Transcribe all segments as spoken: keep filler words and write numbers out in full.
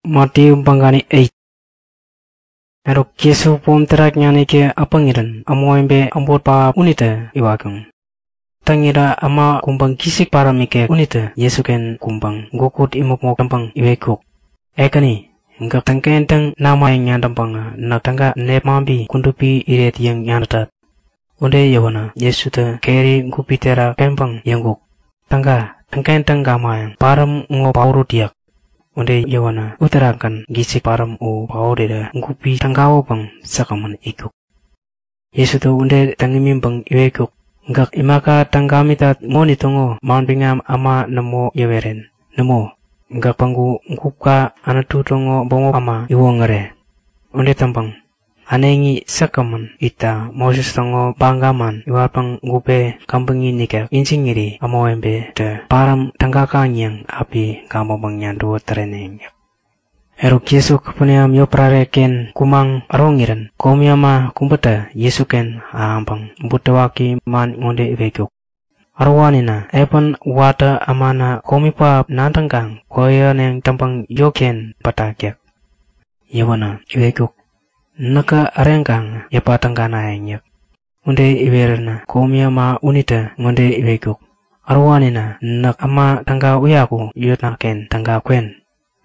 Matius pangkani eight. Erok Yesu pom terak nyani ke apangiran amoembe ambot pa unita iwakung. Tangira ama kumbang kisik para mike unita Yesu ken kumbang gokut imok mok tampang iwekuk. Ekani ngak tangkentang nama yang nyandambang nak tangga nep mambi kundupi iret yang nyandatat. Unde yawana Yesu te keri gupi tera pempang yang guk. Tangga tangkentang gama yang param ngo pauru diak. Unde yawana utarakan gisik param u paurida gupi tanggawo bang sakaman ikuk. Yesu tu unde tangimim bang iwekuk. Ngak imaka tanggamita ngoni tongo maunbingam ama namo yaweren. Namo ngak panggu ngkuka anatu tongo bongo ama iwongare. Unde tampang anengi sakaman ita Moses tongo banggaman iwapang gupe kampengi nikak injingiri amoembe te param tanggakanyang api kamo bang nyandu tereneng. Erok Yesu kepunyam yo prareken kumang arongiran komyama kumbeta Yesu ken aambang butawaki man ngonde iwekuk. Arwanina epan wata amana komipa nantangkang koya neng tampang yoken patakyak. Yawana iwekuk. Naka arengkang yapa tanggana engyak. Unde iwerna komyama unita ngonde iwekuk. Arwanina nak ama tangga uyaku yutnaken tangga kwen.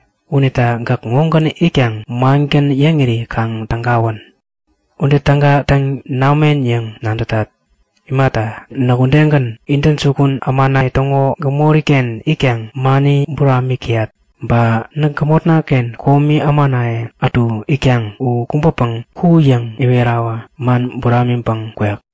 Unita gak ngongkan ikyang mangken yangiri kang tanggawan. Unde tangga tang namen yang nandatat. Imata nagundengan inten sukun amana itongo gemoriken ikyang mani burami kiat. Ba nagkamotna ken komi amanae atu ikyang u kumpapang ku yang iwerawa man burami pang kuyak.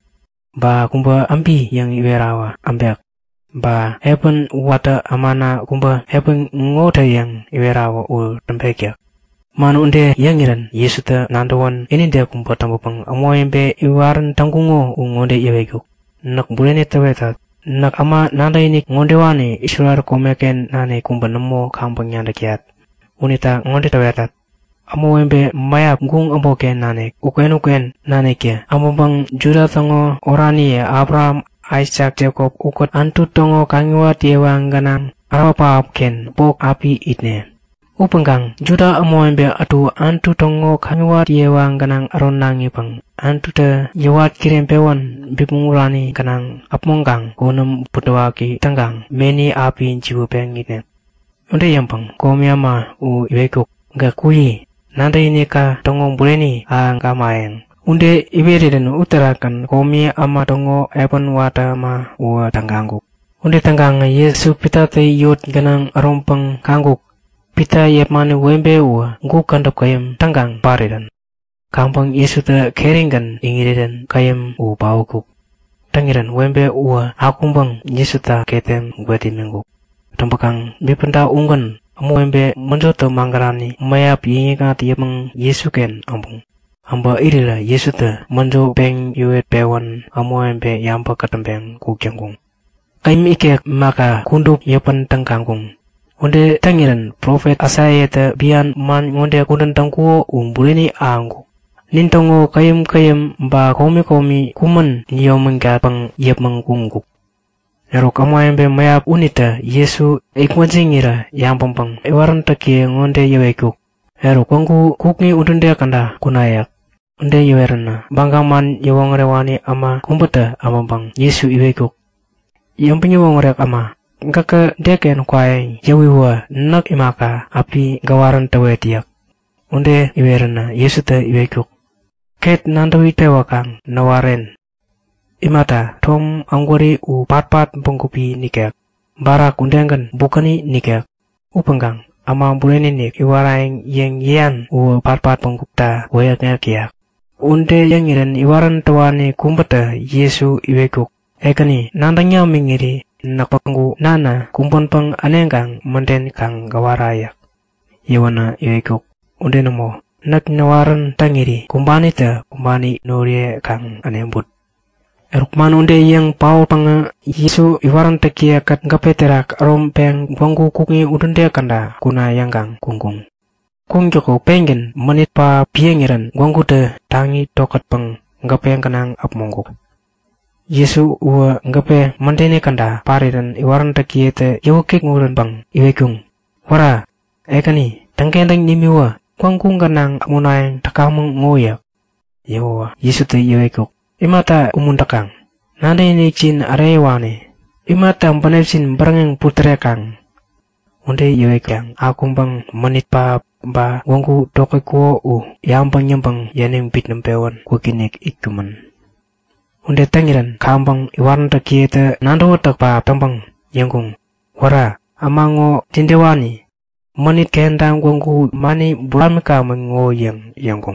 Ba kumpa ambi yang iwerawa ambek. Ba hepen wata amana kumpa hepen ngota yang iwerawa u tempekyak. Man unde yangiran Yesu te nandawan ini dia kumpa tambupang amoyembe iwaran tanggungo u ngonde iwekuk. Nak bulene tewetat. Nak ama nanda ini ngondewani isular komeken nane kumpa nemo kampung nyanda kiat. Unita ngonde tewetat. Amoyembe maya gung amboken nane ukwen ukwen nane kia. Amobang Juda tongo orani Abraham Isaac Jacob ukot antu tongo kangiwa tiewang ganang arapa ken bok api itne. Upenggang Juda amoembe atu antu tongo kangiwa tiewang ganang aron nangi pang. Antu te yawat kirempewan bipungurani ganang apmonggang konam putawaki tanggang meni api jiwa peng itne. Unde yampang komyama u iwekuk gakui nanda ini ka tongo buleni ang kamaeng. Unde iweriden utarakan komi ama tongo epan wata ma uwa tanggangguk. Unde tanggang Yesu pita te yot ganang arompang kangguk. Pita yepmane wembe uwa nguk kandap kayam tanggang paridan. Kampang Yesu te keringan ingiridan kayam u baukuk. Tangiran wembe uwa akumbang Yesu ta ketem gwati mengguk. Tampakang bipenta unggan amu wembe menjoto manggarani mayap yingikat yemang Yesu ken ambung. Amba irila Yesu te manjo peng yuet pewan amoembe yamba katambeng kukyanggung. Kaim ikek maka kundup yepan tangkanggung. Unde tangiran Prophet Asaya te bian man ngonde kundan tangkuo umbulini anggu. Nintongo kayim kayim ba komi komi kuman niyo menggapang yep menggunggu. Erok amoembe mayap unita Yesu ikwajingira yang pampang ewaran taki ngonde yewekuk. Erok wangku kukni udunde kanda kunayak. Unde yewerna banggaman yewang rewani ama kumpeta ama bang Yesu iwekuk. Yang penyewang rek ama ngaka deken kwai yawiwa nak imaka api gawaran tawetiak. Unde yewerna Yesu te iwekuk. Ket nandawi tewakang nawaren. Imata tom anggori u pat-pat pengkupi nikek. Barak undengan bukani nikek. Upenggang ama buleni nik iwaraing yang yan u pat-pat pengkupta wayak kiak. Unde yang iran iwaran tawani kumpeta Yesu iwekuk. Ekani nandanya mingiri nakpanggu nana kumpon pang anenggang manden kang gawarayak. Yawana iwekuk. Unde namo nak nawaran tangiri kumbani te kumbani norie kang anembut. Erukman unde yang pau pang Yesu iwaran tekia kat ngapeterak arom peng bangku kungi udunde kanda kuna yang kang kungkung. Kung joko pengen menit pa piengiran ganggu te tangi tokat pang ngapeng kanang apmongguk. Yesu uwa ngape mandene kanda pariran iwaran tekia te yawakik nguran pang iwekung. Wara ekani tangkendang nimiwa kwangkung kanang amunayang takamang ngoyak. Yawa, Yesu te yawekuk. Imata umundakang. Nanda ini chin arewane. Imata mpanepsin barangeng putrekang. Unde yawekang akumbang manit pa ba wangku dokoy ko u yambang yambang yaning bit nampewan kukinik ikuman. Unde tangiran kambang iwarnta kieta nando watak pa tambang yangkung. Wara, amango tindewani. Manit kendang wangku mani buramika mango yang yangkung.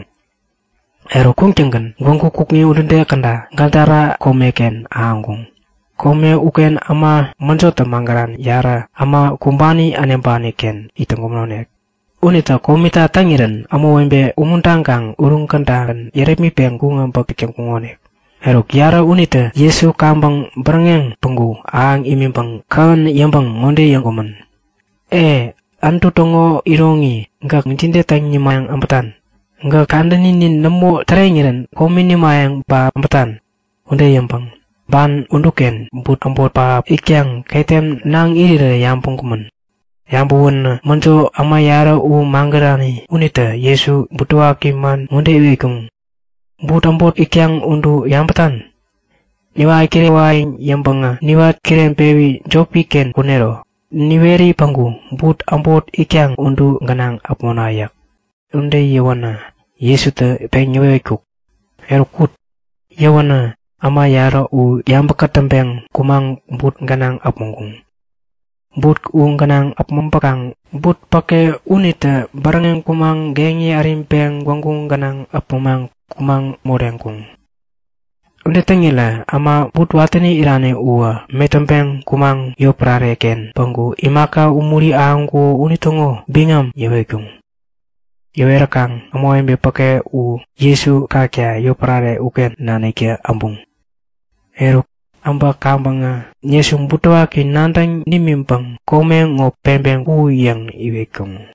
Ero kung jenggan, gongku kukni udende kanda, gantara komeken aangung. Kome uken ama manjota manggaran yara ama kumbani anembani ken itengomnonek. Unita komita tangiran ama wembe umundangkang urung kandaran yeremi penggungan bapikeng kungonek. Ero yara unita Yesu kambang berengeng penggu aang imimbang kan yambang ngonde yanggoman. Eh, antu tongo irongi, ngak ngintinde tangi mayang ambatan. Nga kandani nin namo terengiran komini mayang pa ambatan. Unde yampang. Ban unduken but ambot pa ikyang kaitem nang irira yampung kuman. Yambuwan manjo amayara u manggarani unita Yesu butua kiman unde iwikung. But ambot ikyang undu yampatan. Niwa kire waing yampanga niwa kiren pewi jopiken kunero. Niweri panggu but ambot ikyang undu ganang apmonayak. Unde yawana. Yesu te penyewekuk. Erukut. Yawana ama yara u yambakatambeng kumang but ganang apmungkung. But u ganang apmampakang but pake unita barangeng kumang gengi arimpeng wangkung ganang apmumang kumang morengkung. Unde tengila ama but watani irane uwa metambeng kumang yoprareken panggu imaka umuri aangku unitongo bingam yewekung. Yowera kang amoembe pake u Yesu kakya yoprare uken nanekia ambung. Eruk amba kambanga Yesu mbutoa ki nandang nimimpang kome ngo pembeng u yang iwekung.